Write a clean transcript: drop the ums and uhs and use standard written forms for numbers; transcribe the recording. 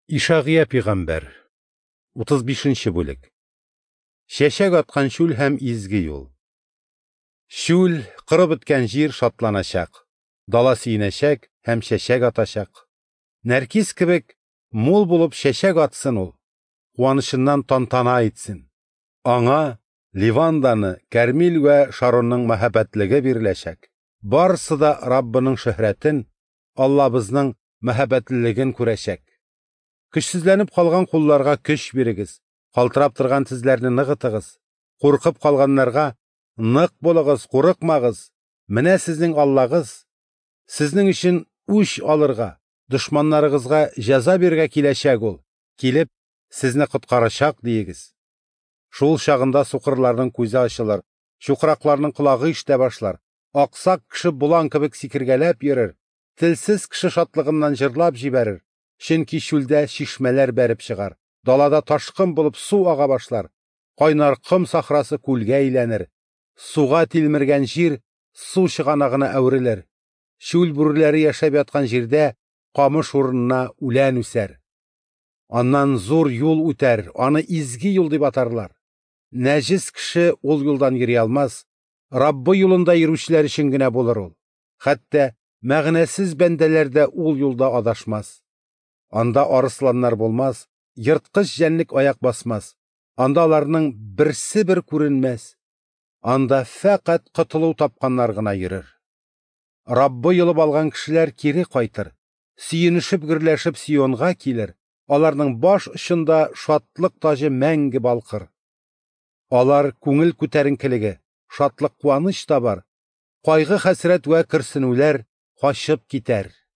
Ишағия пейғамбар 35-ші бүлік. Шәшәк атқан шүл һәм изге юл. Шүл қырып беткән җир шатланачак, дала сөйнәчәк һәм шәшәк атачак. Нәркис кебек мул булып шәшәк атсын ул, куанышыннан тантана итсен. Аңа Ливанданы, Кәрмил вә Шаронның мәхәббәтлеге биреләчәк. Барысы да Раббының шөһрәтен, Аллабызның мәхәббәтлелеген күрәчәк. Көчсезләнеп калган кулларга көч бирегез, калтырап торган тезләрне ныгытыгыз. Куркып калганнарга нык булыгыз, курыкмагыз. Менә сезнең Аллагыз сезнең өчен үч алырга, дошманнарыгызга җәза бирергә киләчәк ул. Килеп, сезне коткарачак диегез. Шул чагында сукырларның күзе ачылыр, чукракларның колагы ишетә башлар. Аксак кеше булан кебек сикергәләп йөрер, телсез кеше шатлыгыннан җырлап җибәрер. Чөнки чүлдә чишмәләр бәреп чыгар, далада ташкын булып су ага башлар, кайнар ком сахрасы күлгә әйләнер, суга тилмергән җир су чыганагына әверелер. Чүл бүреләре яшәп яткан җирдә камыш урынына үлән үсәр. Аннан зур юл үтәр, аны изге юл дип атарлар. Нәҗис кеше ул юлдан йөри алмас, Раббы юлында йөрүчеләр өчен генә булыр ул. Хәтта мәгънәсез бәндәләр дә ул юлда адашмас. Анда арысланнар булмас, йырткыч җәнлек аяк басмас. Анда аларның берсе бер күренмәс. Анда фәкать котылу тапканнар гына йөрер. Раббы йолып алган кешеләр кире кайтыр. Сөенешеп гөрләшеп Сионга килер. Аларның баш очында шатлык тажы мәңге балкыр. Алар күңел күтәренкелеге, шатлык куаныч табар. Кайгы хәсрәт вә көрсенүләр качып китәр.